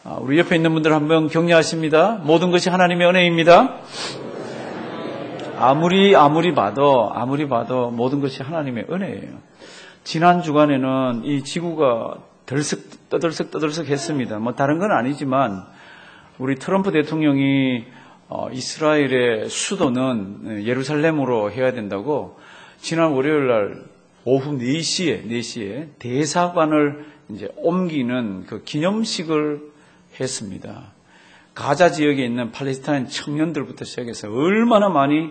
우리 옆에 있는 분들 한번 격려하십니다. 모든 것이 하나님의 은혜입니다. 아무리 봐도 모든 것이 하나님의 은혜예요. 지난 주간에는 이 지구가 떠들썩 했습니다. 다른 건 아니지만 우리 트럼프 대통령이 이스라엘의 수도는 예루살렘으로 해야 된다고 지난 월요일 날 오후 4시에 대사관을 이제 옮기는 그 기념식을 했습니다. 가자 지역에 있는 팔레스타인 청년들부터 시작해서 얼마나 많이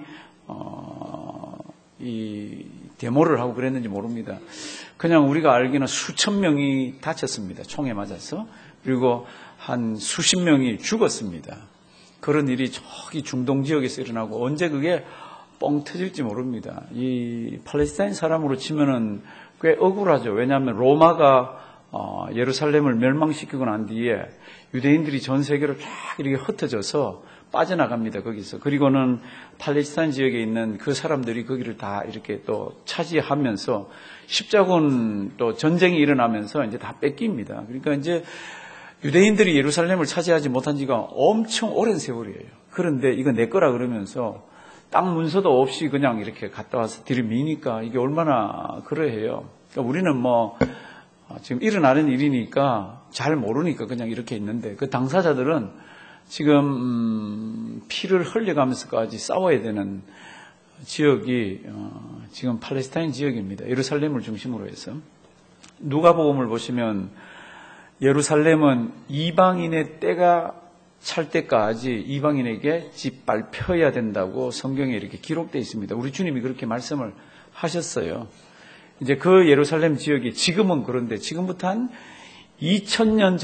이 데모를 하고 그랬는지 모릅니다. 그냥 우리가 알기는 수천 명이 다쳤습니다. 총에 맞아서. 그리고 한 수십 명이 죽었습니다. 그런 일이 저기 중동 지역에서 일어나고 언제 그게 뻥 터질지 모릅니다. 이 팔레스타인 사람으로 치면은 꽤 억울하죠. 왜냐하면 로마가 예루살렘을 멸망시키고 난 뒤에 유대인들이 전 세계로 쫙 이렇게 흩어져서 빠져나갑니다. 거기서. 그리고는 팔레스타인 지역에 있는 그 사람들이 거기를 다 이렇게 또 차지하면서 십자군 또 전쟁이 일어나면서 이제 다 뺏깁니다. 그러니까 이제 유대인들이 예루살렘을 차지하지 못한 지가 엄청 오랜 세월이에요. 그런데 이거 내 거라 그러면서 땅 문서도 없이 그냥 이렇게 갔다 와서 들이미니까 이게 얼마나 그러해요. 그러니까 우리는 지금 일어나는 일이니까 잘 모르니까 그냥 이렇게 있는데 그 당사자들은 지금 피를 흘려가면서까지 싸워야 되는 지역이 지금 팔레스타인 지역입니다. 예루살렘을 중심으로 해서. 누가복음을 보시면 예루살렘은 이방인의 때가 찰 때까지 이방인에게 짓밟혀야 된다고 성경에 이렇게 기록되어 있습니다. 우리 주님이 그렇게 말씀을 하셨어요. 이제 그 예루살렘 지역이 지금은 그런데 지금부터 한 2000년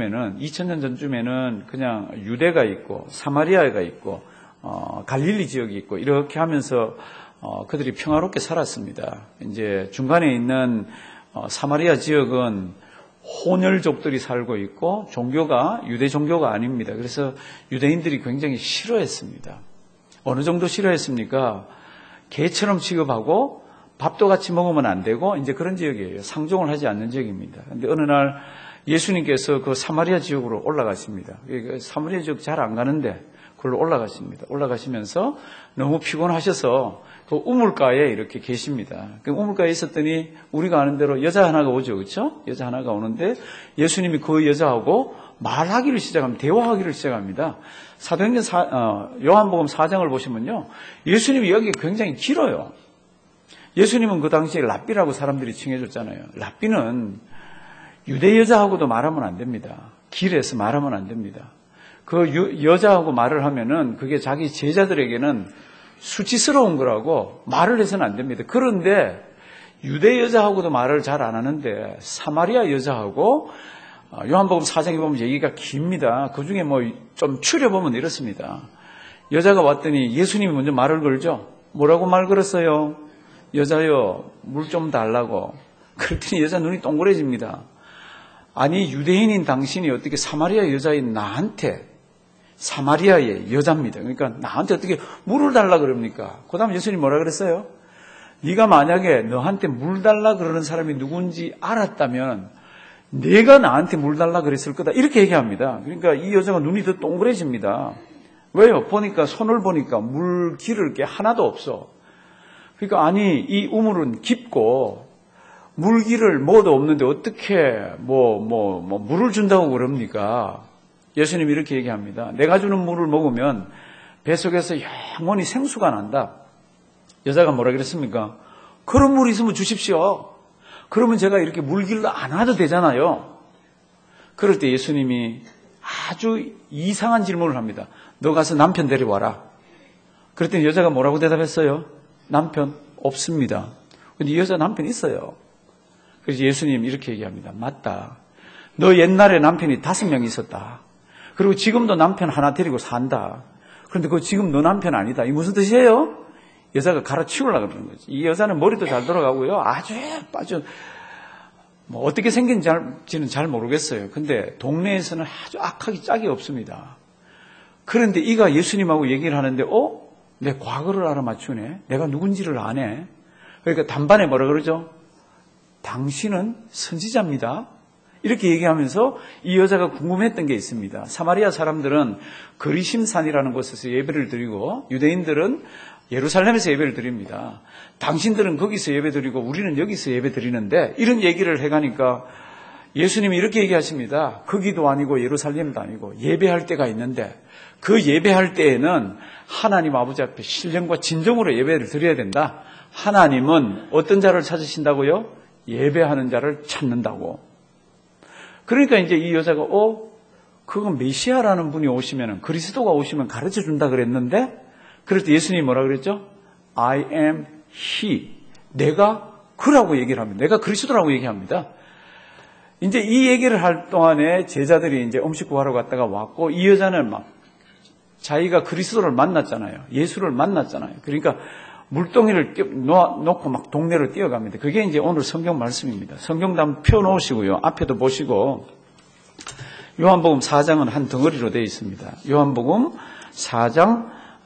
전쯤에는 그냥 유대가 있고 사마리아가 있고 갈릴리 지역이 있고 이렇게 하면서 그들이 평화롭게 살았습니다. 이제 중간에 있는 사마리아 지역은 혼혈족들이 살고 있고 종교가 유대 종교가 아닙니다. 그래서 유대인들이 굉장히 싫어했습니다. 어느 정도 싫어했습니까? 개처럼 취급하고 밥도 같이 먹으면 안 되고 이제 그런 지역이에요. 상종을 하지 않는 지역입니다. 그런데 어느 날 예수님께서 그 사마리아 지역으로 올라가십니다. 사마리아 지역 잘 안 가는데 그걸로 올라가십니다. 올라가시면서 너무 피곤하셔서 그 우물가에 이렇게 계십니다. 그 우물가에 있었더니 우리가 아는 대로 여자 하나가 오죠. 그렇죠? 여자 하나가 오는데 예수님이 그 여자하고 말하기를 시작합니다. 대화하기를 시작합니다. 사도행전 요한복음 4장을 보시면요. 예수님 이야기가 굉장히 길어요. 예수님은 그 당시에 랍비라고 사람들이 칭해줬잖아요. 랍비는 유대 여자하고도 말하면 안 됩니다. 길에서 말하면 안 됩니다. 그 여자하고 말을 하면은 그게 자기 제자들에게는 수치스러운 거라고 말을 해서는 안 됩니다. 그런데 유대 여자하고도 말을 잘 안 하는데 사마리아 여자하고 요한복음 4장에 보면 얘기가 깁니다. 그 중에 좀 추려보면 이렇습니다. 여자가 왔더니 예수님이 먼저 말을 걸죠. 뭐라고 말 걸었어요? 여자요, 물 좀 달라고. 그랬더니 여자 눈이 동그래집니다. 아니 유대인인 당신이 어떻게 사마리아 여자인 나한테 사마리아의 여자입니다. 그러니까 나한테 어떻게 물을 달라 그럽니까? 그 다음에 예수님 뭐라 그랬어요? 네가 만약에 너한테 물 달라 그러는 사람이 누군지 알았다면 내가 나한테 물 달라 그랬을 거다. 이렇게 얘기합니다. 그러니까 이 여자가 눈이 더 동그래집니다. 왜요? 보니까 손을 보니까 물 기를 게 하나도 없어. 그러니까 아니 이 우물은 깊고 물기를 뭐도 없는데 어떻게 물을 준다고 그럽니까? 예수님이 이렇게 얘기합니다. 내가 주는 물을 먹으면 뱃속에서 영원히 생수가 난다. 여자가 뭐라 그랬습니까? 그런 물이 있으면 주십시오. 그러면 제가 이렇게 물길로 안 와도 되잖아요. 그럴 때 예수님이 아주 이상한 질문을 합니다. 너 가서 남편 데려와라. 그랬더니 여자가 뭐라고 대답했어요? 남편 없습니다. 근데 이 여자 남편 있어요. 그래서 예수님 이렇게 얘기합니다. 맞다. 너 옛날에 남편이 5명 있었다. 그리고 지금도 남편 하나 데리고 산다. 그런데 그거 지금 너 남편 아니다. 이게 무슨 뜻이에요? 여자가 갈아치우려고 그러는 거지. 이 여자는 머리도 잘 돌아가고요. 아주 어떻게 생긴지는 잘 모르겠어요. 근데 동네에서는 아주 악하기 짝이 없습니다. 그런데 이가 예수님하고 얘기를 하는데 내 과거를 알아맞추네. 내가 누군지를 아네. 그러니까 단반에 뭐라 그러죠? 당신은 선지자입니다. 이렇게 얘기하면서 이 여자가 궁금했던 게 있습니다. 사마리아 사람들은 거리심산이라는 곳에서 예배를 드리고 유대인들은 예루살렘에서 예배를 드립니다. 당신들은 거기서 예배 드리고 우리는 여기서 예배 드리는데 이런 얘기를 해가니까 예수님이 이렇게 얘기하십니다. 거기도 아니고 예루살렘도 아니고 예배할 때가 있는데 그 예배할 때에는 하나님 아버지 앞에 신령과 진정으로 예배를 드려야 된다. 하나님은 어떤 자를 찾으신다고요? 예배하는 자를 찾는다고. 그러니까 이제 이 여자가 그건 메시아라는 분이 오시면 그리스도가 오시면 가르쳐 준다 그랬는데 그럴 때 예수님이 뭐라 그랬죠? I am he. 내가 그라고 얘기를 합니다. 내가 그리스도라고 얘기합니다. 이제 이 얘기를 할 동안에 제자들이 이제 음식 구하러 갔다가 왔고 이 여자는 막 자기가 그리스도를 만났잖아요. 예수를 만났잖아요. 그러니까 물동이를 놓고 막 동네를 뛰어갑니다. 그게 이제 오늘 성경 말씀입니다. 성경도 한번 펴놓으시고요. 앞에도 보시고 요한복음 4장은 한 덩어리로 되어 있습니다. 요한복음 4장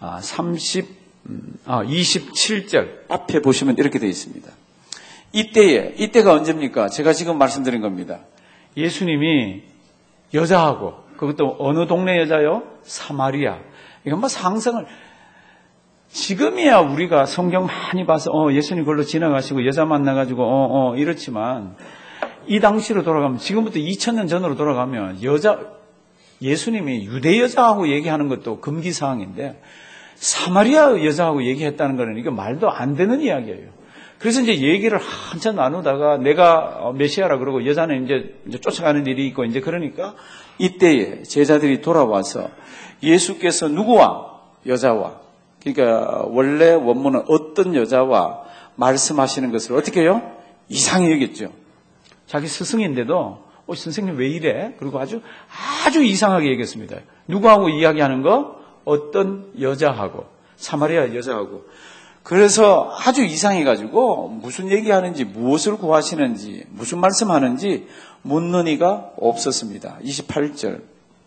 27절 앞에 보시면 이렇게 되어 있습니다. 이때가 언제입니까? 제가 지금 말씀드린 겁니다. 예수님이 여자하고 그것도 어느 동네 여자요? 사마리아. 이건 뭐 상상을 지금이야 우리가 성경 많이 봐서 예수님 그걸로 지나가시고 여자 만나가지고 이렇지만 이 당시로 돌아가면 지금부터 2000년 전으로 돌아가면 예수님이 유대 여자하고 얘기하는 것도 금기사항인데 사마리아 여자하고 얘기했다는 거는 이거 말도 안 되는 이야기예요. 그래서 이제 얘기를 한참 나누다가 내가 메시아라 그러고 여자는 이제 쫓아가는 일이 있고 이제 그러니까 이때에 제자들이 돌아와서 예수께서 누구와 여자와 그러니까 원래 원문은 어떤 여자와 말씀하시는 것을 어떻게 해요? 이상히 여겼죠. 자기 스승인데도 선생님 왜 이래? 그리고 아주 이상하게 얘기했습니다. 누구하고 이야기하는 거? 어떤 여자하고 사마리아 여자하고. 그래서 아주 이상해가지고 무슨 얘기하는지 무엇을 구하시는지 무슨 말씀하는지 묻는 이가 없었습니다. 28절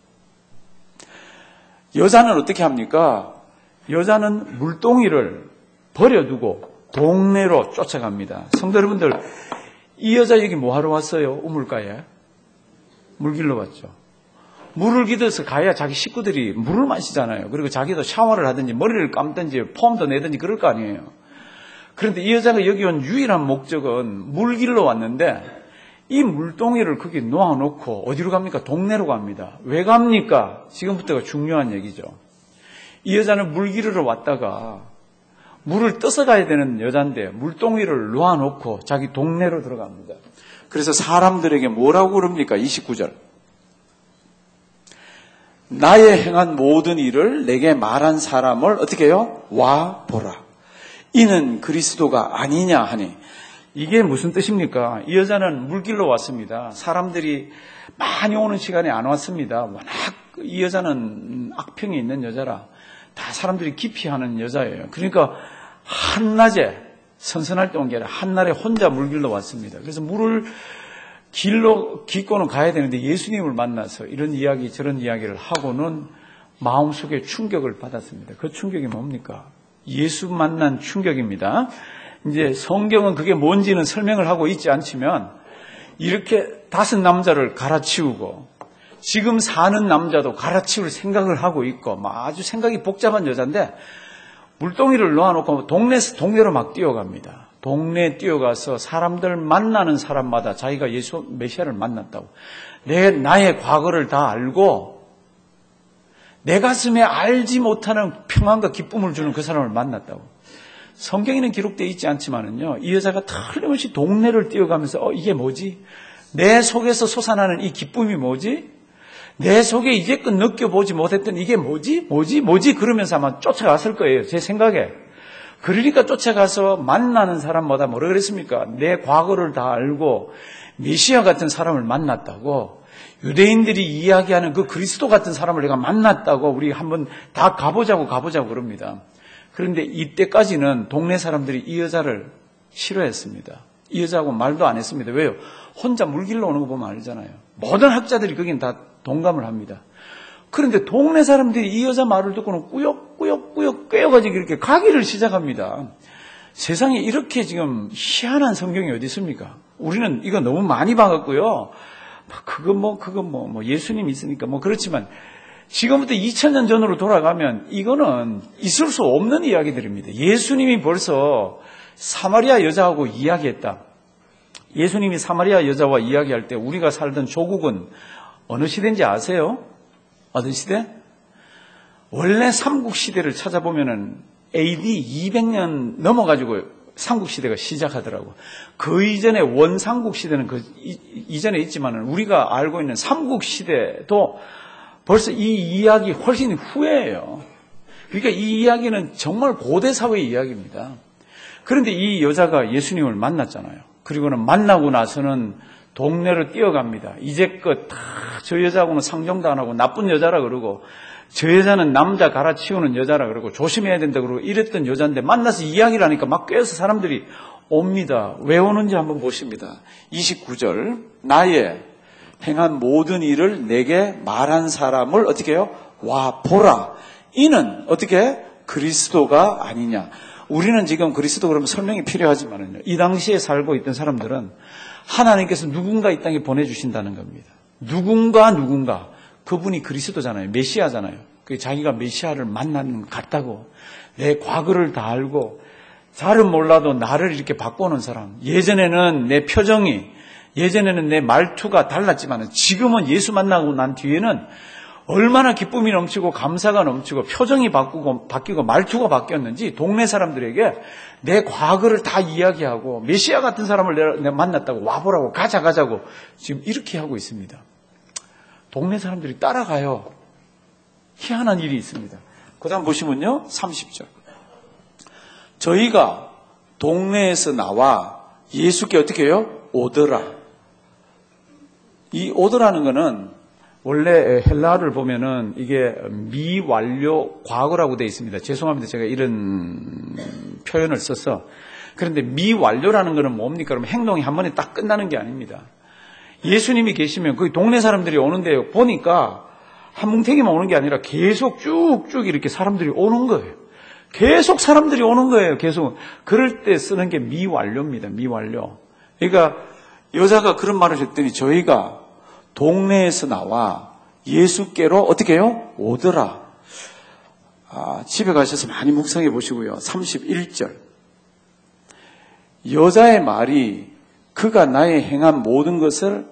여자는 어떻게 합니까? 여자는 물동이를 버려두고 동네로 쫓아갑니다. 성도 여러분들 이 여자 여기 뭐하러 왔어요? 우물가에 물 길러 왔죠. 물을 기대서 가야 자기 식구들이 물을 마시잖아요. 그리고 자기도 샤워를 하든지 머리를 감든지 폼도 내든지 그럴 거 아니에요. 그런데 이 여자가 여기 온 유일한 목적은 물 길러 왔는데 이 물동이를 거기 놓아놓고 어디로 갑니까? 동네로 갑니다. 왜 갑니까? 지금부터가 중요한 얘기죠. 이 여자는 물 기르러 왔다가 물을 떠서 가야 되는 여잔데 물동이를 놓아놓고 자기 동네로 들어갑니다. 그래서 사람들에게 뭐라고 그럽니까? 29절 나의 행한 모든 일을 내게 말한 사람을 어떻게 해요? 와 보라. 이는 그리스도가 아니냐 하니. 이게 무슨 뜻입니까? 이 여자는 물길로 왔습니다. 사람들이 많이 오는 시간에 안 왔습니다. 워낙 이 여자는 악평이 있는 여자라 다 사람들이 기피하는 여자예요. 그러니까 한낮에 선선할 때 온 게 아니라 한날에 혼자 물길로 왔습니다. 그래서 물을 길로 깃고는 가야 되는데 예수님을 만나서 이런 이야기 저런 이야기를 하고는 마음속에 충격을 받았습니다. 그 충격이 뭡니까? 예수 만난 충격입니다. 이제 성경은 그게 뭔지는 설명을 하고 있지 않지만 이렇게 5 남자를 갈아치우고 지금 사는 남자도 갈아치울 생각을 하고 있고 아주 생각이 복잡한 여자인데 물동이를 놓아놓고 동네로 막 뛰어갑니다. 동네에 뛰어가서 사람들 만나는 사람마다 자기가 예수 메시아를 만났다고 나의 과거를 다 알고 내 가슴에 알지 못하는 평안과 기쁨을 주는 그 사람을 만났다고. 성경에는 기록되어 있지 않지만은요, 이 여자가 틀림없이 동네를 뛰어가면서 이게 뭐지? 내 속에서 솟아나는 이 기쁨이 뭐지? 내 속에 이제껏 느껴보지 못했던 이게 뭐지? 그러면서 아마 쫓아갔을 거예요. 제 생각에. 그러니까 쫓아가서 만나는 사람마다 뭐라 그랬습니까? 내 과거를 다 알고 메시아 같은 사람을 만났다고. 유대인들이 이야기하는 그 그리스도 같은 사람을 내가 만났다고 우리 한번 다 가보자고 그럽니다. 그런데 이때까지는 동네 사람들이 이 여자를 싫어했습니다. 이 여자하고 말도 안 했습니다. 왜요? 혼자 물 길러 오는 거 보면 알잖아요. 모든 학자들이 거긴 다 동감을 합니다. 그런데 동네 사람들이 이 여자 말을 듣고는 꾸역꾸역 꿰어가지고 이렇게 가기를 시작합니다. 세상에 이렇게 지금 희한한 성경이 어디 있습니까? 우리는 이거 너무 많이 봐갖고요. 그건 예수님이 있으니까 그렇지만 지금부터 2000년 전으로 돌아가면 이거는 있을 수 없는 이야기들입니다. 예수님이 벌써 사마리아 여자하고 이야기했다. 예수님이 사마리아 여자와 이야기할 때 우리가 살던 조국은 어느 시대인지 아세요? 어떤 시대? 원래 삼국시대를 찾아보면은 AD 200년 넘어가지고 삼국시대가 시작하더라고. 그 이전에 원삼국시대는 이전에 있지만은 우리가 알고 있는 삼국시대도 벌써 이 이야기 훨씬 후예요. 그러니까 이 이야기는 정말 고대 사회의 이야기입니다. 그런데 이 여자가 예수님을 만났잖아요. 그리고는 만나고 나서는 동네를 뛰어갑니다. 이제껏 다 저 여자하고는 상종도 안 하고 나쁜 여자라 그러고 저 여자는 남자 갈아치우는 여자라 그러고 조심해야 된다 그러고 이랬던 여자인데 만나서 이야기를 하니까 막 꿰어서 사람들이 옵니다. 왜 오는지 한번 보십니다. 29절 나의 행한 모든 일을 내게 말한 사람을 어떻게 해요? 와 보라. 이는 어떻게 그리스도가 아니냐. 우리는 지금 그리스도 그러면 설명이 필요하지만은요. 이 당시에 살고 있던 사람들은 하나님께서 누군가 이 땅에 보내주신다는 겁니다. 누군가 그분이 그리스도잖아요. 메시아잖아요. 자기가 메시아를 만나는 것 같다고 내 과거를 다 알고 잘은 몰라도 나를 이렇게 바꿔놓은 사람. 예전에는 내 표정이 예전에는 내 말투가 달랐지만 지금은 예수 만나고 난 뒤에는 얼마나 기쁨이 넘치고 감사가 넘치고 표정이 바뀌고 말투가 바뀌었는지 동네 사람들에게 내 과거를 다 이야기하고 메시아 같은 사람을 내가 만났다고 와보라고 가자고 지금 이렇게 하고 있습니다. 동네 사람들이 따라가요. 희한한 일이 있습니다. 그 다음 보시면요. 30절. 저희가 동네에서 나와 예수께 어떻게 해요? 오더라. 이 오더라는 거는 원래 헬라어를 보면은 이게 미완료 과거라고 되어 있습니다. 죄송합니다. 제가 이런 표현을 써서. 그런데 미완료라는 거는 뭡니까? 그러면 행동이 한 번에 딱 끝나는 게 아닙니다. 예수님이 계시면 그 동네 사람들이 오는데 보니까 한 뭉탱이만 오는 게 아니라 계속 쭉쭉 이렇게 사람들이 오는 거예요. 계속 사람들이 오는 거예요. 계속. 그럴 때 쓰는 게 미완료입니다. 미완료. 그러니까 여자가 그런 말을 했더니 저희가 동네에서 나와 예수께로 어떻게 해요? 오더라. 집에 가셔서 많이 묵상해 보시고요. 31절. 여자의 말이 그가 나의 행한 모든 것을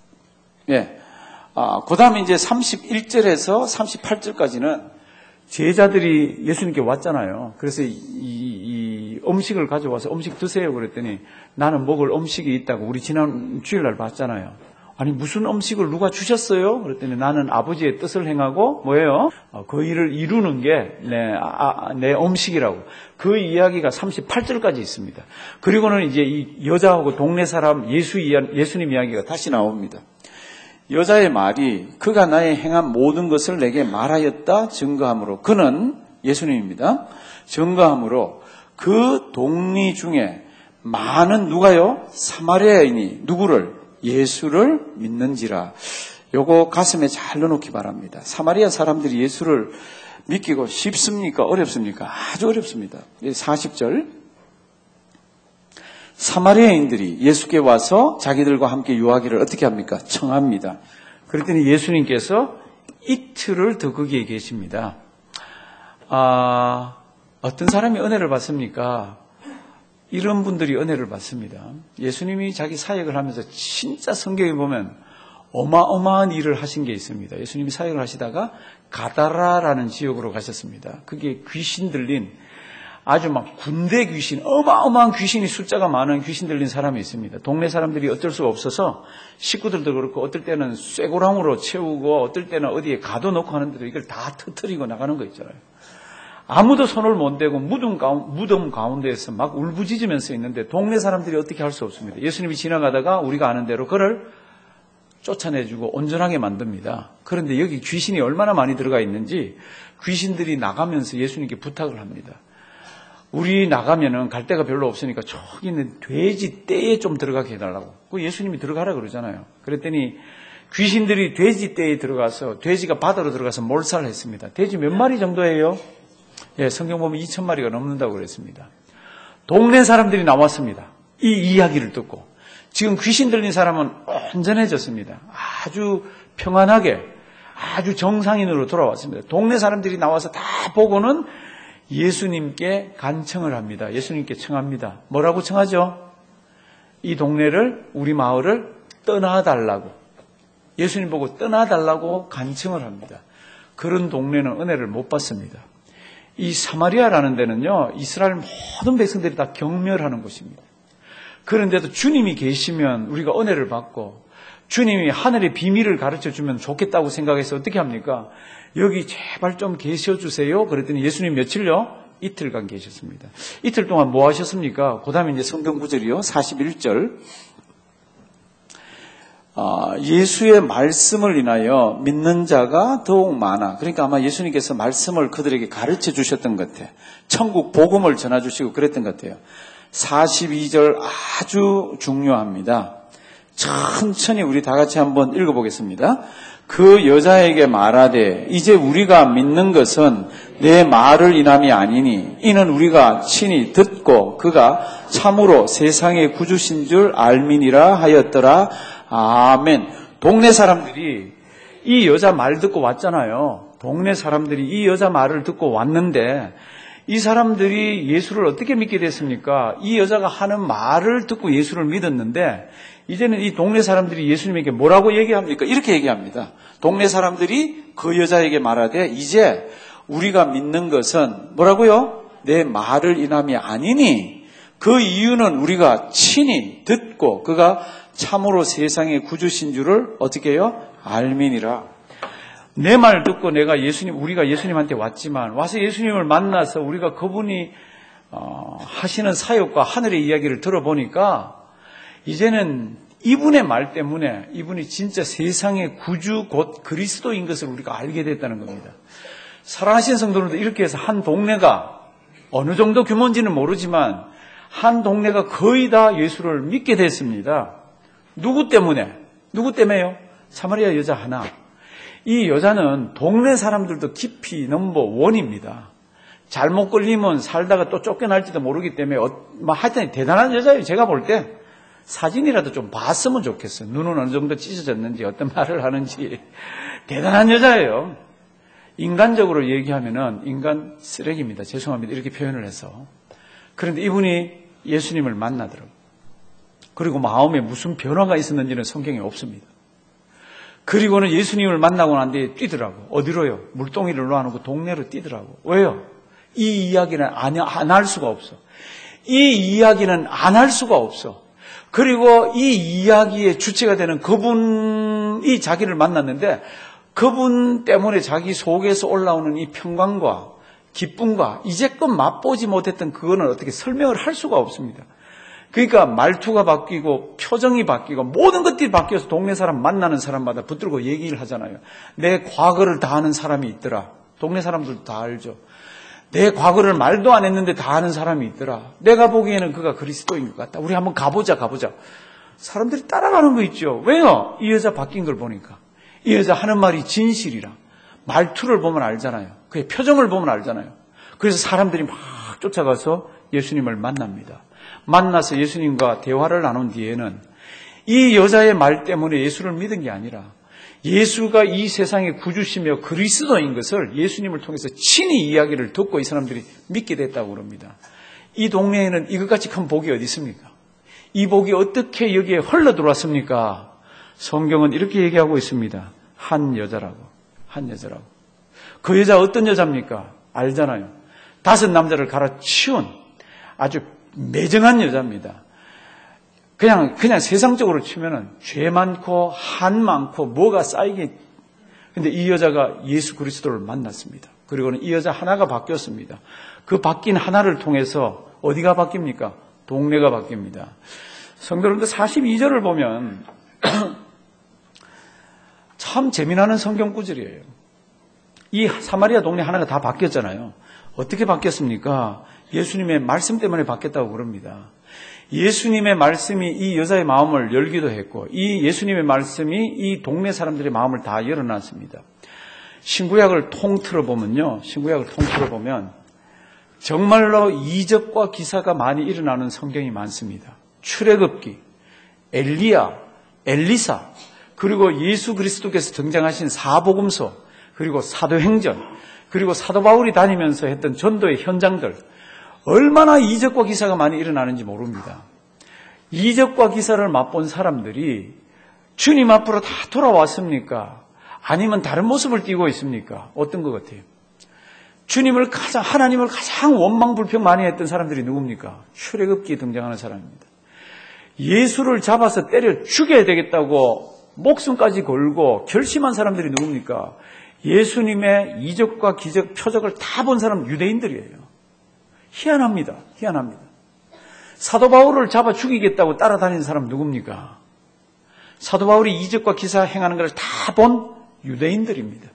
그 다음에 이제 31절에서 38절까지는 제자들이 예수님께 왔잖아요. 그래서 이 음식을 가져와서 음식 드세요 그랬더니 나는 먹을 음식이 있다고 우리 지난 주일날 봤잖아요. 아니 무슨 음식을 누가 주셨어요? 그랬더니 나는 아버지의 뜻을 행하고 뭐예요? 그 일을 이루는 게 내 음식이라고. 그 이야기가 38절까지 있습니다. 그리고는 이제 이 여자하고 동네 사람 예수님 이야기가 다시 나옵니다. 여자의 말이 그가 나의 행한 모든 것을 내게 말하였다 증거함으로 그는 예수님입니다. 증거함으로 그 동리 중에 많은 누가요? 사마리아인이 누구를? 예수를 믿는지라. 요거 가슴에 잘 넣어놓기 바랍니다. 사마리아 사람들이 예수를 믿기고 쉽습니까? 어렵습니까? 아주 어렵습니다. 40절. 사마리아인들이 예수께 와서 자기들과 함께 유하기를 어떻게 합니까? 청합니다. 그랬더니 예수님께서 이틀을 더 거기에 계십니다. 어떤 사람이 은혜를 받습니까? 이런 분들이 은혜를 받습니다. 예수님이 자기 사역을 하면서 진짜 성경에 보면 어마어마한 일을 하신 게 있습니다. 예수님이 사역을 하시다가 가다라라는 지역으로 가셨습니다. 그게 귀신 들린 아주 막 군대 귀신, 어마어마한 귀신이 숫자가 많은 귀신 들린 사람이 있습니다. 동네 사람들이 어쩔 수가 없어서 식구들도 그렇고 어떨 때는 쇠고랑으로 채우고 어떨 때는 어디에 가둬놓고 하는데도 이걸 다 터뜨리고 나가는 거 있잖아요. 아무도 손을 못 대고 무덤 가운데에서 막 울부짖으면서 있는데 동네 사람들이 어떻게 할 수 없습니다. 예수님이 지나가다가 우리가 아는 대로 그를 쫓아내주고 온전하게 만듭니다. 그런데 여기 귀신이 얼마나 많이 들어가 있는지 귀신들이 나가면서 예수님께 부탁을 합니다. 우리 나가면은 갈 데가 별로 없으니까 저기 있는 돼지 떼에 좀 들어가게 해달라고. 그 예수님이 들어가라 그러잖아요. 그랬더니 귀신들이 돼지 떼에 들어가서 돼지가 바다로 들어가서 몰살을 했습니다. 돼지 몇 마리 정도예요? 예, 성경 보면 2,000마리가 넘는다고 그랬습니다. 동네 사람들이 나왔습니다. 이 이야기를 듣고 지금 귀신 들린 사람은 온전해졌습니다. 아주 평안하게, 아주 정상인으로 돌아왔습니다. 동네 사람들이 나와서 다 보고는 예수님께 간청을 합니다. 예수님께 청합니다. 뭐라고 청하죠? 이 동네를, 우리 마을을 떠나달라고. 예수님 보고 떠나달라고 간청을 합니다. 그런 동네는 은혜를 못 받습니다. 이 사마리아라는 데는요, 이스라엘 모든 백성들이 다 경멸하는 곳입니다. 그런데도 주님이 계시면 우리가 은혜를 받고 주님이 하늘의 비밀을 가르쳐주면 좋겠다고 생각해서 어떻게 합니까? 여기 제발 좀 계셔주세요. 그랬더니 예수님 며칠요? 이틀간 계셨습니다. 이틀 동안 뭐 하셨습니까? 그 다음에 이제 성경 구절이요. 41절. 예수의 말씀을 인하여 믿는 자가 더욱 많아. 그러니까 아마 예수님께서 말씀을 그들에게 가르쳐 주셨던 것 같아요. 천국 복음을 전해주시고 그랬던 것 같아요. 42절 아주 중요합니다. 천천히 우리 다 같이 한번 읽어보겠습니다. 그 여자에게 말하되 이제 우리가 믿는 것은 내 말을 인함이 아니니 이는 우리가 친히 듣고 그가 참으로 세상의 구주신 줄 알미니라 하였더라. 아멘. 동네 사람들이 이 여자 말 듣고 왔잖아요. 동네 사람들이 이 여자 말을 듣고 왔는데 이 사람들이 예수를 어떻게 믿게 됐습니까? 이 여자가 하는 말을 듣고 예수를 믿었는데 이제는 이 동네 사람들이 예수님에게 뭐라고 얘기합니까? 이렇게 얘기합니다. 동네 사람들이 그 여자에게 말하되 이제 우리가 믿는 것은 뭐라고요? 내 말을 인함이 아니니 그 이유는 우리가 친히 듣고 그가 참으로 세상의 구주신 줄을 어떻게 해요? 알미니라. 내 말 듣고 우리가 예수님한테 왔지만 와서 예수님을 만나서 우리가 그분이 하시는 사역과 하늘의 이야기를 들어보니까 이제는 이분의 말 때문에 이분이 진짜 세상의 구주 곧 그리스도인 것을 우리가 알게 됐다는 겁니다. 사랑하신 성도들도 이렇게 해서 한 동네가 어느 정도 규모인지는 모르지만 한 동네가 거의 다 예수를 믿게 됐습니다. 누구 때문에요? 사마리아 여자 하나. 이 여자는 동네 사람들도 깊이 넘버 원입니다. 잘못 걸리면 살다가 또 쫓겨날지도 모르기 때문에 하여튼 대단한 여자예요. 제가 볼 때 사진이라도 좀 봤으면 좋겠어요. 눈은 어느 정도 찢어졌는지 어떤 말을 하는지. 대단한 여자예요. 인간적으로 얘기하면은 인간 쓰레기입니다. 죄송합니다. 이렇게 표현을 해서. 그런데 이분이 예수님을 만나더라고요. 그리고 마음에 무슨 변화가 있었는지는 성경에 없습니다. 그리고는 예수님을 만나고 난 뒤에 뛰더라고. 어디로요? 물동이를 놓아놓고 동네로 뛰더라고. 왜요? 이 이야기는 안 할 수가 없어. 이 이야기는 안 할 수가 없어. 그리고 이 이야기의 주체가 되는 그분이 자기를 만났는데 그분 때문에 자기 속에서 올라오는 이 평강과 기쁨과 이제껏 맛보지 못했던 그거는 어떻게 설명을 할 수가 없습니다. 그러니까 말투가 바뀌고 표정이 바뀌고 모든 것들이 바뀌어서 동네 사람 만나는 사람마다 붙들고 얘기를 하잖아요. 내 과거를 다 아는 사람이 있더라. 동네 사람들도 다 알죠. 내 과거를 말도 안 했는데 다 아는 사람이 있더라. 내가 보기에는 그가 그리스도인 것 같다. 우리 한번 가보자. 사람들이 따라가는 거 있죠. 왜요? 이 여자 바뀐 걸 보니까. 이 여자 하는 말이 진실이라. 말투를 보면 알잖아요. 그의 표정을 보면 알잖아요. 그래서 사람들이 막 쫓아가서 예수님을 만납니다. 만나서 예수님과 대화를 나눈 뒤에는 이 여자의 말 때문에 예수를 믿은 게 아니라 예수가 이 세상의 구주시며 그리스도인 것을 예수님을 통해서 친히 이야기를 듣고 이 사람들이 믿게 됐다고 그럽니다. 이 동네에는 이것같이 큰 복이 어디 있습니까? 이 복이 어떻게 여기에 흘러 들어왔습니까? 성경은 이렇게 얘기하고 있습니다. 한 여자라고. 그 여자 어떤 여자입니까? 알잖아요. 5 남자를 갈아치운 아주 매정한 여자입니다. 그냥 세상적으로 치면은 죄 많고 한 많고 뭐가 쌓이게. 근데 이 여자가 예수 그리스도를 만났습니다. 그리고는 이 여자 하나가 바뀌었습니다. 그 바뀐 하나를 통해서 어디가 바뀝니까? 동네가 바뀝니다. 성도님들 42절을 보면 참 재미나는 성경 구절이에요. 이 사마리아 동네 하나가 다 바뀌었잖아요. 어떻게 바뀌었습니까? 예수님의 말씀 때문에 바뀌었다고 그럽니다. 예수님의 말씀이 이 여자의 마음을 열기도 했고 이 예수님의 말씀이 이 동네 사람들의 마음을 다 열어놨습니다. 신구약을 통틀어 보면 정말로 이적과 기사가 많이 일어나는 성경이 많습니다. 출애굽기, 엘리야, 엘리사, 그리고 예수 그리스도께서 등장하신 사복음서, 그리고 사도행전, 그리고 사도 바울이 다니면서 했던 전도의 현장들, 얼마나 이적과 기사가 많이 일어나는지 모릅니다. 이적과 기사를 맛본 사람들이 주님 앞으로 다 돌아왔습니까? 아니면 다른 모습을 띠고 있습니까? 어떤 것 같아요? 하나님을 가장 원망불평 많이 했던 사람들이 누굽니까? 출애굽기에 등장하는 사람입니다. 예수를 잡아서 때려 죽여야 되겠다고 목숨까지 걸고 결심한 사람들이 누굽니까? 예수님의 이적과 기적, 표적을 다 본 사람 유대인들이에요. 희한합니다. 희한합니다. 사도 바울을 잡아 죽이겠다고 따라다니는 사람 누굽니까? 사도 바울이 이적과 기사 행하는 것을 다 본 유대인들입니다.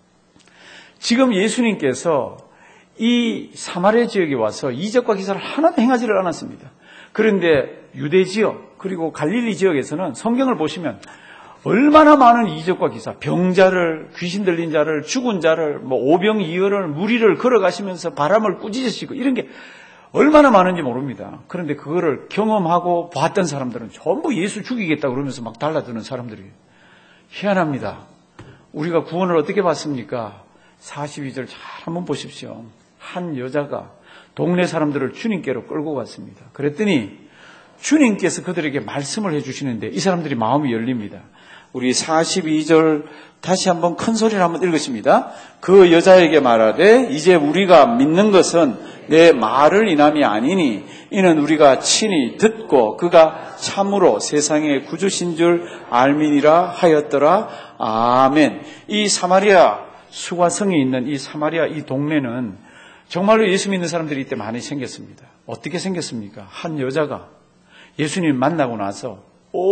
지금 예수님께서 이 사마리아 지역에 와서 이적과 기사를 하나도 행하지를 않았습니다. 그런데 유대 지역 그리고 갈릴리 지역에서는 성경을 보시면 얼마나 많은 이적과 기사, 병자를, 귀신 들린 자를, 죽은 자를, 오병이어를, 무리를 걸어가시면서 바람을 꾸짖으시고 이런 게 얼마나 많은지 모릅니다. 그런데 그거를 경험하고 봤던 사람들은 전부 예수 죽이겠다 그러면서 막 달라드는 사람들이에요. 희한합니다. 우리가 구원을 어떻게 받습니까? 42절 잘 한번 보십시오. 한 여자가 동네 사람들을 주님께로 끌고 갔습니다. 그랬더니 주님께서 그들에게 말씀을 해주시는데 이 사람들이 마음이 열립니다. 우리 42절 다시 한번 큰 소리를 한번 읽으십니다. 그 여자에게 말하되 이제 우리가 믿는 것은 내 말을 인함이 아니니 이는 우리가 친히 듣고 그가 참으로 세상의 구주신 줄 알미니라 하였더라. 아멘. 이 사마리아 수가성에 있는 이 사마리아 이 동네는 정말로 예수 믿는 사람들이 이때 많이 생겼습니다. 어떻게 생겼습니까? 한 여자가 예수님 만나고 나서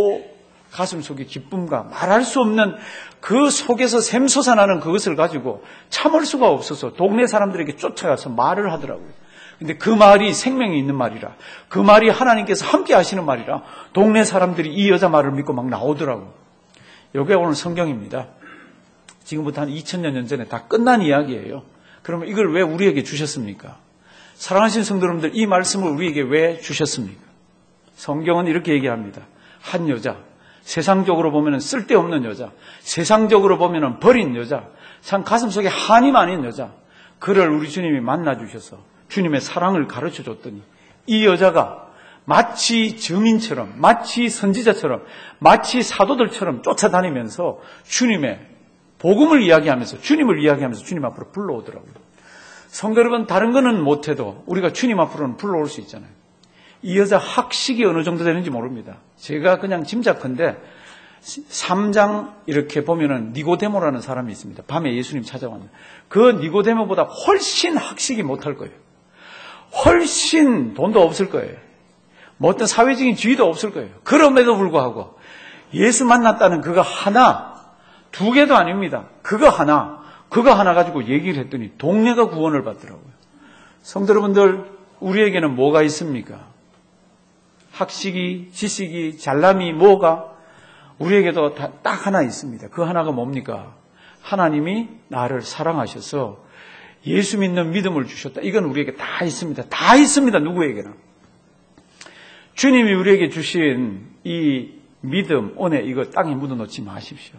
가슴 속에 기쁨과 말할 수 없는 그 속에서 샘솟아나는 그것을 가지고 참을 수가 없어서 동네 사람들에게 쫓아가서 말을 하더라고요. 근데 그 말이 생명이 있는 말이라, 그 말이 하나님께서 함께 하시는 말이라 동네 사람들이 이 여자 말을 믿고 막 나오더라고요. 이게 오늘 성경입니다. 지금부터 한 2000년 전에 다 끝난 이야기예요. 그러면 이걸 왜 우리에게 주셨습니까? 사랑하신 성도 여러분들, 이 말씀을 우리에게 왜 주셨습니까? 성경은 이렇게 얘기합니다. 한 여자, 세상적으로 보면 쓸데없는 여자, 세상적으로 보면 버린 여자, 참 가슴속에 한이 많은 여자, 그를 우리 주님이 만나주셔서 주님의 사랑을 가르쳐 줬더니 이 여자가 마치 증인처럼, 마치 선지자처럼, 마치 사도들처럼 쫓아다니면서 주님의 복음을 이야기하면서, 주님을 이야기하면서 주님 앞으로 불러오더라고요. 성도 여러분, 다른 거는 못해도 우리가 주님 앞으로는 불러올 수 있잖아요. 이 여자 학식이 어느 정도 되는지 모릅니다. 제가 그냥 짐작컨대 3장 이렇게 보면은 니고데모라는 사람이 있습니다. 밤에 예수님 찾아왔는데 그 니고데모보다 훨씬 학식이 못할 거예요. 훨씬 돈도 없을 거예요. 뭐 어떤 사회적인 지위도 없을 거예요. 그럼에도 불구하고 예수 만났다는 그거 하나, 두 개도 아닙니다. 그거 하나 가지고 얘기를 했더니 동네가 구원을 받더라고요. 성도 여러분들, 우리에게는 뭐가 있습니까? 학식이, 지식이, 잘남이, 뭐가? 우리에게도 딱 하나 있습니다. 그 하나가 뭡니까? 하나님이 나를 사랑하셔서 예수 믿는 믿음을 주셨다. 이건 우리에게 다 있습니다. 다 있습니다. 누구에게나. 주님이 우리에게 주신 이 믿음, 은혜, 이거 땅에 묻어놓지 마십시오.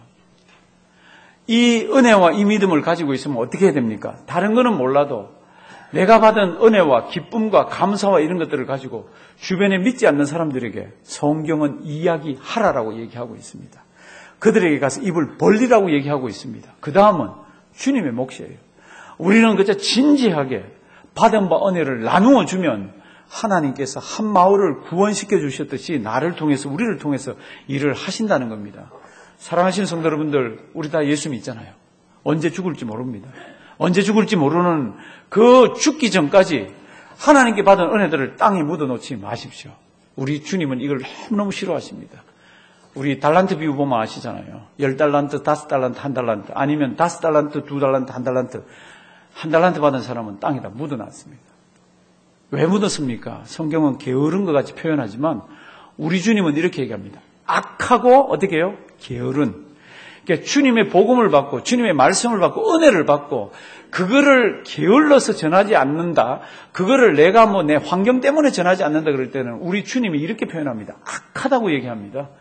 이 은혜와 이 믿음을 가지고 있으면 어떻게 해야 됩니까? 다른 거는 몰라도 내가 받은 은혜와 기쁨과 감사와 이런 것들을 가지고 주변에 믿지 않는 사람들에게 성경은 이야기하라라고 얘기하고 있습니다. 그들에게 가서 입을 벌리라고 얘기하고 있습니다. 그 다음은 주님의 몫이에요. 우리는 그저 진지하게 받은 바 은혜를 나누어 주면 하나님께서 한 마을을 구원시켜 주셨듯이 나를 통해서, 우리를 통해서 일을 하신다는 겁니다. 사랑하시는 성도 여러분들, 우리 다 예수 믿잖아요. 언제 죽을지 모릅니다. 언제 죽을지 모르는 그 죽기 전까지 하나님께 받은 은혜들을 땅에 묻어놓지 마십시오. 우리 주님은 이걸 너무너무 싫어하십니다. 우리 달란트 비유 보면 아시잖아요. 10달란트, 5달란트, 1달란트, 아니면 5달란트, 2달란트, 1달란트. 1달란트 받은 사람은 땅에다 묻어놨습니다. 왜 묻었습니까? 성경은 게으른 것 같이 표현하지만 우리 주님은 이렇게 얘기합니다. 악하고 어떻게 해요? 게으른. 그러니까 주님의 복음을 받고 주님의 말씀을 받고 은혜를 받고 그거를 게을러서 전하지 않는다. 그거를 내가 뭐 내 환경 때문에 전하지 않는다 그럴 때는 우리 주님이 이렇게 표현합니다. 악하다고 얘기합니다.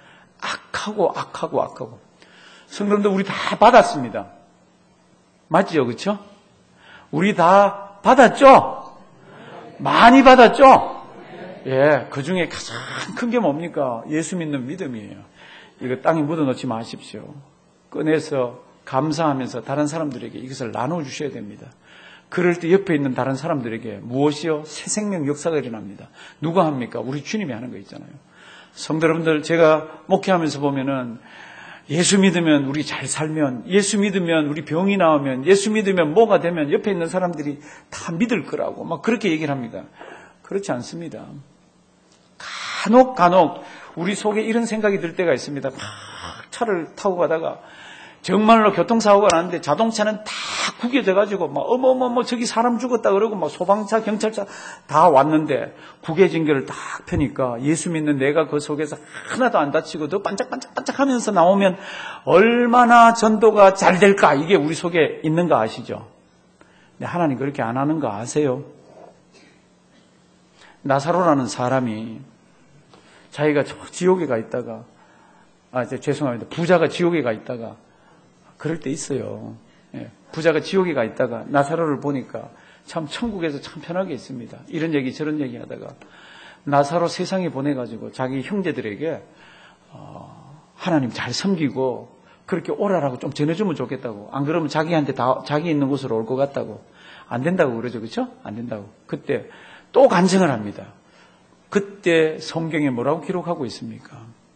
악하고. 성도님들 우리 다 받았습니다. 맞죠? 그렇죠? 우리 다 받았죠? 많이 받았죠? 예, 그 중에 가장 큰 게 뭡니까? 예수 믿는 믿음이에요. 이거 땅에 묻어놓지 마십시오. 꺼내서 감사하면서 다른 사람들에게 이것을 나눠주셔야 됩니다. 그럴 때 옆에 있는 다른 사람들에게 무엇이요? 새 생명 역사가 일어납니다. 누가 합니까? 우리 주님이 하는 거 있잖아요. 성도 여러분들, 제가 목회하면서 보면은 예수 믿으면 우리 잘 살면, 예수 믿으면 우리 병이 나오면, 예수 믿으면 뭐가 되면 옆에 있는 사람들이 다 믿을 거라고 막 그렇게 얘기를 합니다. 그렇지 않습니다. 간혹 우리 속에 이런 생각이 들 때가 있습니다. 막 차를 타고 가다가 정말로 교통사고가 났는데 자동차는 다 구겨져가지고 막 어머머머 저기 사람 죽었다 그러고 막 소방차 경찰차 다 왔는데 구개진결을 딱 펴니까 예수 믿는 내가 그 속에서 하나도 안 다치고 더 반짝반짝반짝하면서 나오면 얼마나 전도가 잘 될까, 이게 우리 속에 있는 거 아시죠? 근데 하나님 그렇게 안 하는 거 아세요? 나사로라는 사람이 자기가 지옥에 가 있다가 죄송합니다. 부자가 지옥에 가 있다가 그럴 때 있어요. 예, 부자가 지옥에 가 있다가 나사로를 보니까 참 천국에서 참 편하게 있습니다. 이런 얘기 저런 얘기 하다가 나사로 세상에 보내가지고 자기 형제들에게 하나님 잘 섬기고 그렇게 오라라고 좀 전해주면 좋겠다고. 안 그러면 자기한테 다 자기 있는 곳으로 올 것 같다고. 안 된다고 그러죠. 그렇죠? 안 된다고. 그때 또 간증을 합니다. 그때 성경에 뭐라고 기록하고 있습니까?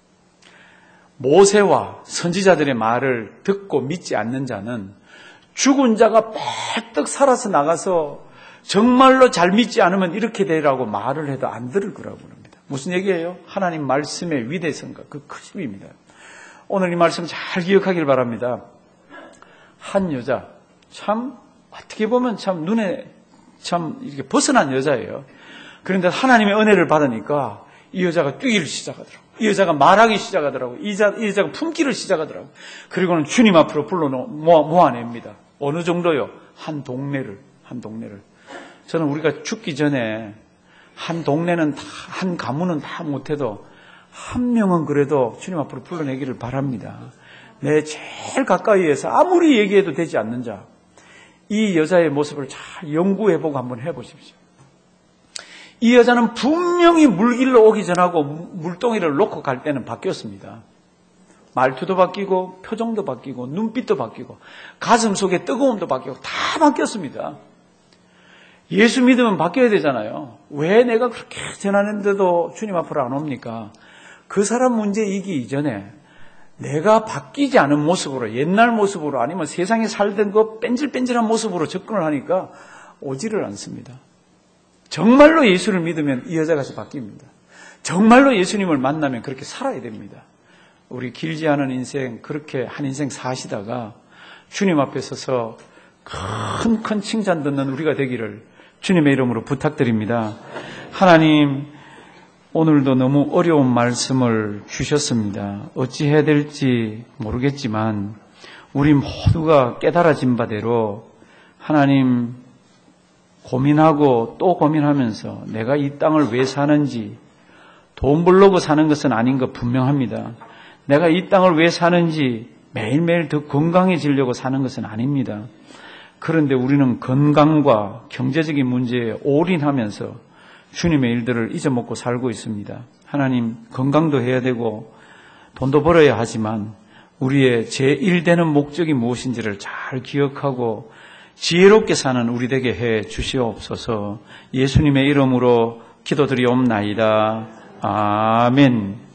모세와 선지자들의 말을 듣고 믿지 않는 자는 죽은 자가 빽떡 살아서 나가서 정말로 잘 믿지 않으면 이렇게 되라고 말을 해도 안 들을 거라고 합니다. 무슨 얘기예요? 하나님 말씀의 위대성과 그 크심입니다. 오늘 이 말씀 잘 기억하길 바랍니다. 한 여자, 참 어떻게 보면 참 눈에 참 이렇게 벗어난 여자예요. 그런데 하나님의 은혜를 받으니까 이 여자가 뛰기를 시작하더라고요. 이 여자가 말하기 시작하더라고요. 이 여자가 품기를 시작하더라고요. 그리고는 주님 앞으로 불러 모아냅니다. 어느 정도요? 한 동네를. 저는 우리가 죽기 전에 한 동네는 다, 한 가문은 다 못해도 한 명은 그래도 주님 앞으로 불러내기를 바랍니다. 내 제일 가까이에서 아무리 얘기해도 되지 않는 자, 이 여자의 모습을 잘 연구해보고 한번 해보십시오. 이 여자는 분명히 물길로 오기 전하고 물동이를 놓고 갈 때는 바뀌었습니다. 말투도 바뀌고 표정도 바뀌고 눈빛도 바뀌고 가슴 속에 뜨거움도 바뀌고 다 바뀌었습니다. 예수 믿으면 바뀌어야 되잖아요. 왜 내가 그렇게 전하는데도 주님 앞으로 안 옵니까? 그 사람 문제 이기 이전에 내가 바뀌지 않은 모습으로, 옛날 모습으로, 아니면 세상에 살던 그 뺀질뺀질한 모습으로 접근을 하니까 오지를 않습니다. 정말로 예수를 믿으면 이 여자가 바뀝니다. 정말로 예수님을 만나면 그렇게 살아야 됩니다. 우리 길지 않은 인생, 그렇게 한 인생 사시다가 주님 앞에 서서 큰 칭찬 듣는 우리가 되기를 주님의 이름으로 부탁드립니다. 하나님, 오늘도 너무 어려운 말씀을 주셨습니다. 어찌해야 될지 모르겠지만 우리 모두가 깨달아진 바대로 하나님 고민하고 또 고민하면서 내가 이 땅을 왜 사는지, 돈 벌려고 사는 것은 아닌 것 분명합니다. 내가 이 땅을 왜 사는지, 매일매일 더 건강해지려고 사는 것은 아닙니다. 그런데 우리는 건강과 경제적인 문제에 올인하면서 주님의 일들을 잊어먹고 살고 있습니다. 하나님, 건강도 해야 되고 돈도 벌어야 하지만 우리의 제1되는 목적이 무엇인지를 잘 기억하고 지혜롭게 사는 우리 되게 해 주시옵소서. 예수님의 이름으로 기도드리옵나이다. 아멘.